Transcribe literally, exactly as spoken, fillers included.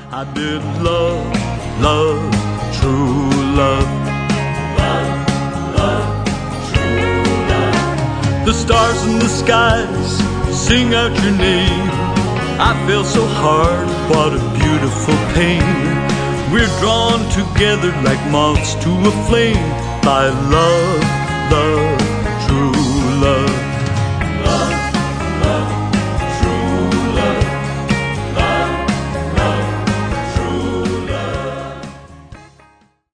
I did love, love, true love. Love, love, true love. The stars in the skies sing out your name. I feel so hard, what a beautiful pain. We're drawn together like moths to a flame by love, love.